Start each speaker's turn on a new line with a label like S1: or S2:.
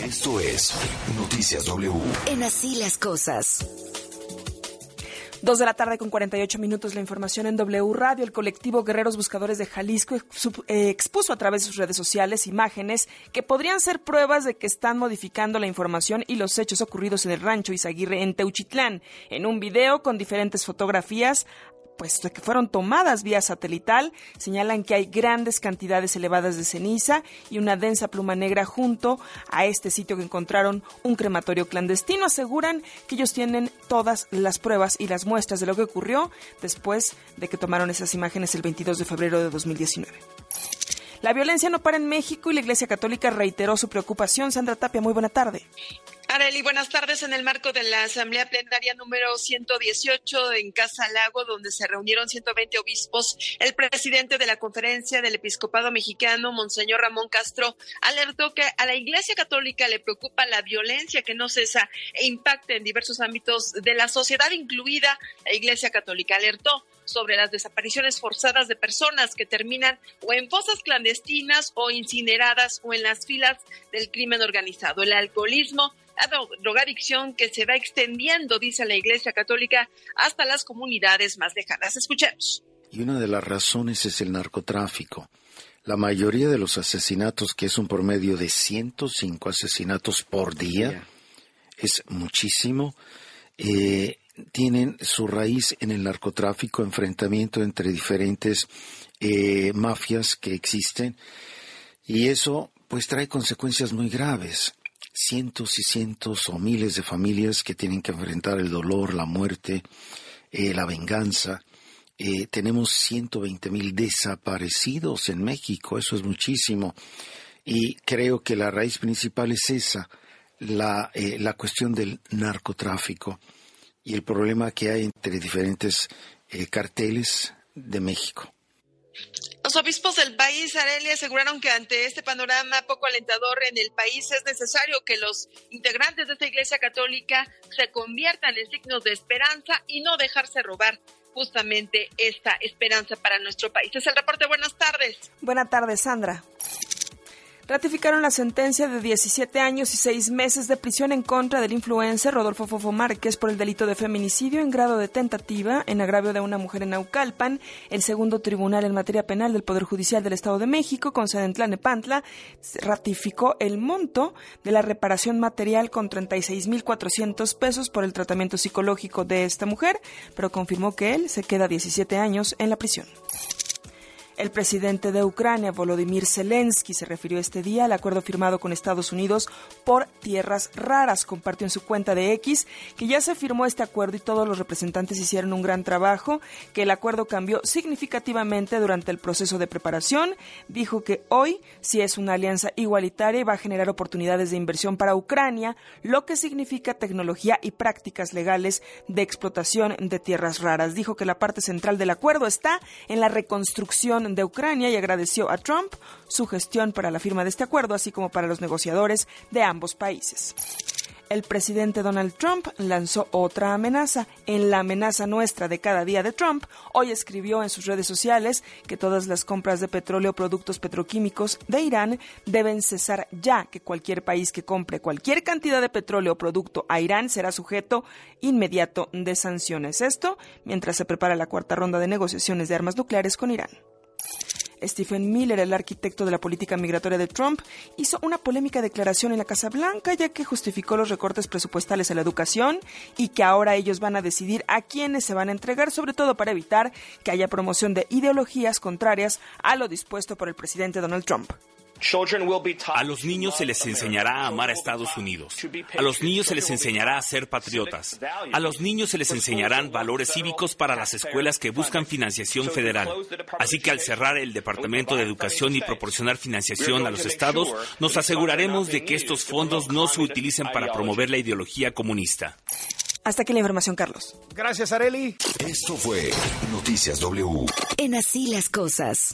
S1: Esto es Noticias W.
S2: En Así las Cosas.
S3: 2:48 p.m. La información en W Radio. El colectivo Guerreros Buscadores de Jalisco expuso a través de sus redes sociales imágenes que podrían ser pruebas de que están modificando la información y los hechos ocurridos en el rancho Izaguirre en Teuchitlán. En un video con diferentes fotografías que fueron tomadas vía satelital, señalan que hay grandes cantidades elevadas de ceniza y una densa pluma negra junto a este sitio que encontraron un crematorio clandestino. Aseguran que ellos tienen todas las pruebas y las muestras de lo que ocurrió después de que tomaron esas imágenes el 22 de febrero de 2019. La violencia no para en México y la Iglesia Católica reiteró su preocupación. Sandra Tapia, muy buena tarde.
S4: Arely, buenas tardes. En el marco de la Asamblea Plenaria número 118 en Casa Lago, donde se reunieron 120 obispos, el presidente de la Conferencia del Episcopado Mexicano, Monseñor Ramón Castro, alertó que a la Iglesia Católica le preocupa la violencia que no cesa e impacta en diversos ámbitos de la sociedad, incluida la Iglesia Católica. Alertó sobre las desapariciones forzadas de personas que terminan o en fosas clandestinas o incineradas o en las filas del crimen organizado. El alcoholismo, la drogadicción que se va extendiendo, dice la Iglesia Católica, hasta las comunidades más lejanas. Escuchemos.
S5: Y una de las razones es el narcotráfico. La mayoría de los asesinatos, que es un promedio de 105 asesinatos por día, es muchísimo, tienen su raíz en el narcotráfico, enfrentamiento entre diferentes mafias que existen, y eso pues trae consecuencias muy graves. Cientos y cientos o miles de familias que tienen que enfrentar el dolor, la muerte, la venganza. Tenemos 120,000 desaparecidos en México, eso es muchísimo. Y creo que la raíz principal es esa, la cuestión del narcotráfico y el problema que hay entre diferentes carteles de México.
S4: Los obispos del país, Arely, aseguraron que ante este panorama poco alentador en el país es necesario que los integrantes de esta Iglesia Católica se conviertan en signos de esperanza y no dejarse robar justamente esta esperanza para nuestro país. Es el reporte. Buenas tardes.
S3: Buenas tardes, Sandra. Ratificaron la sentencia de 17 años y 6 meses de prisión en contra del influencer Rodolfo Fofo Márquez por el delito de feminicidio en grado de tentativa en agravio de una mujer en Naucalpan. El segundo tribunal en materia penal del Poder Judicial del Estado de México, con sede en Tlalnepantla, ratificó el monto de la reparación material con 36,400 pesos por el tratamiento psicológico de esta mujer, pero confirmó que él se queda 17 años en la prisión. El presidente de Ucrania, Volodymyr Zelensky, se refirió este día al acuerdo firmado con Estados Unidos por tierras raras. Compartió en su cuenta de X que ya se firmó este acuerdo y todos los representantes hicieron un gran trabajo, que el acuerdo cambió significativamente durante el proceso de preparación. Dijo que hoy sí es una alianza igualitaria y va a generar oportunidades de inversión para Ucrania, lo que significa tecnología y prácticas legales de explotación de tierras raras. Dijo que la parte central del acuerdo está en la reconstrucción de Ucrania y agradeció a Trump su gestión para la firma de este acuerdo, así como para los negociadores de ambos países. El presidente Donald Trump lanzó otra amenaza. En la amenaza nuestra de cada día de Trump, hoy escribió en sus redes sociales que todas las compras de petróleo o productos petroquímicos de Irán deben cesar ya, que cualquier país que compre cualquier cantidad de petróleo o producto a Irán será sujeto inmediato de sanciones. Esto mientras se prepara la cuarta ronda de negociaciones de armas nucleares con Irán. Stephen Miller, el arquitecto de la política migratoria de Trump, hizo una polémica declaración en la Casa Blanca, ya que justificó los recortes presupuestales a la educación y que ahora ellos van a decidir a quiénes se van a entregar, sobre todo para evitar que haya promoción de ideologías contrarias a lo dispuesto por el presidente Donald Trump.
S6: A los niños se les enseñará a amar a Estados Unidos. A los niños se les enseñará a ser patriotas. A los niños se les enseñarán valores cívicos para las escuelas que buscan financiación federal. Así que al cerrar el Departamento de Educación y proporcionar financiación a los estados, nos aseguraremos de que estos fondos no se utilicen para promover la ideología comunista.
S3: Hasta aquí la información, Carlos.
S7: Gracias, Arely.
S1: Esto fue Noticias W.
S2: En Así las Cosas.